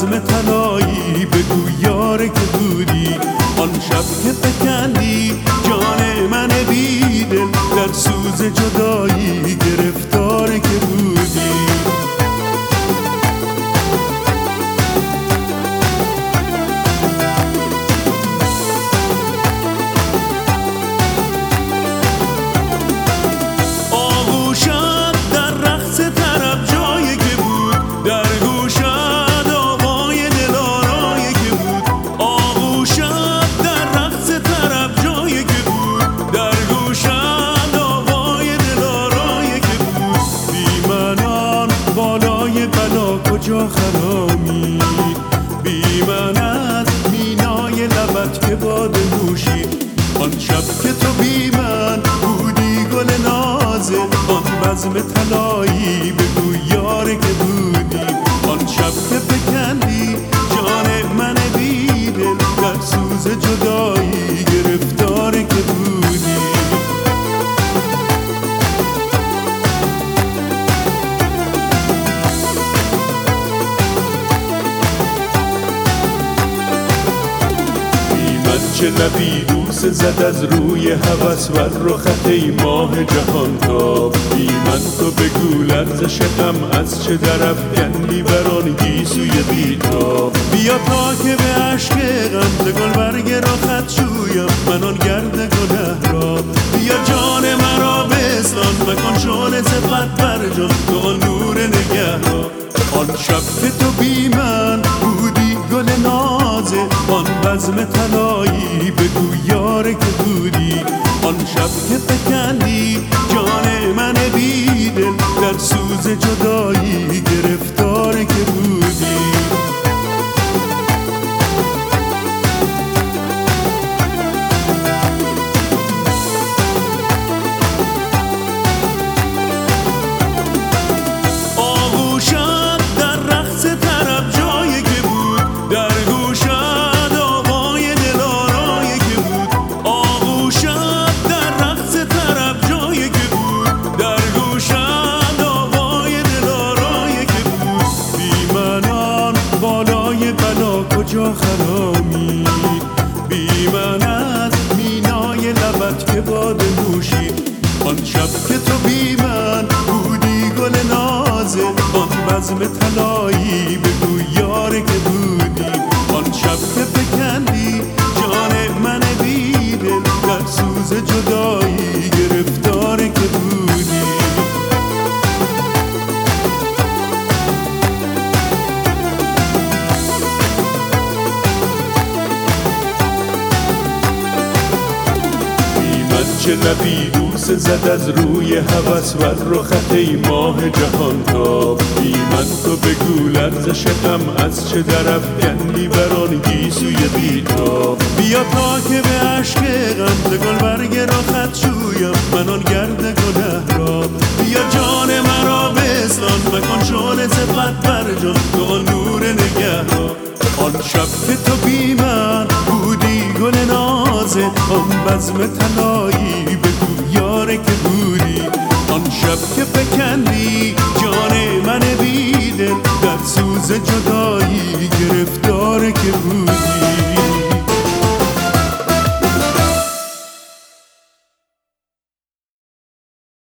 بزم طلایی بگو یار که بودی. آن شب که فکندی جان من بیدل، در سوز جدایی گرفتار که بودی. کجا خرامی بی من از مینای لبت که باد نوشی. آن شب که تو بی من بودی گل نازه، آن بزم طلایی بگو یار که بودی. آن شب که فکندی جان من بیدل، در سوز جدایی گرفتار که بودی. چه لبی بوسه زد از روی هوس بر رخت ای ماه جهان تاب. بی من تو بگو لرزش غم از چه طرف گندی بر آن گیسوی بیتاب. بیا تا که به عشق غم ز گلبرگ رخت شویم من آن گرد گنه را. بیا جان مرا بستان مکن شعله صفت بر جان، تو آن نور نگه را. آن شب که تو بی من بودی گل نازه، آن بزم طلایی بگو یار که بودی. آن شب که فکندی جان من بیدل، در سوز جدایی گرفتار که بودی. کجا خرامی بی من از مینای لبت که باد نوشی. آن شب که تو بی من بودی گل نازه، آن بزم طلایی بگو یار که بودی. آن شب که فکندی جان من بیدل، در سوز جدایی گرفتار که بودی. چه لبی بوسه زد از روی هوس بر رخت ای ماه جهان تاب. بی من تو بگو لرزش غم از چه طرف گندی بر آن گیسوی بیتاب. بیا تا که به عشق غم ز گلبرگ رخت شویم من آن گرد گنه را. بیا جان مرا بستان مکن شعله صفت بر جان، تو آن نور نگه را. آن شب که تو بی من بودی گل نازه، آن بزم طلایی بگو یار که بودی. آن شب که فکندی جان من بیدل، در سوز جدایی گرفتار که بودی.